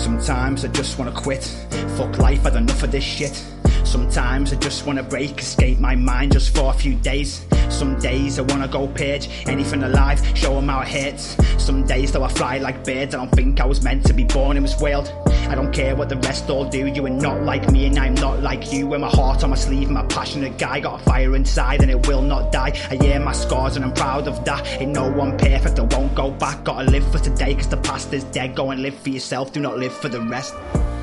Sometimes I just wanna quit. Fuck life, had enough of this shit. Sometimes I just wanna break, escape my mind just for a few days. Some days I wanna go page anything alive, show 'em how it hurts. Some days though I fly like birds, I don't think I was meant to be born in this world. I don't care what the rest all do, you are not like me and I'm not like you. With my heart on my sleeve, I'm a passionate guy, got a fire inside and it will not die. I hear my scars and I'm proud of that. Ain't no one perfect, I won't go back. Gotta live for today cause the past is dead. Go and live for yourself, do not live for the rest.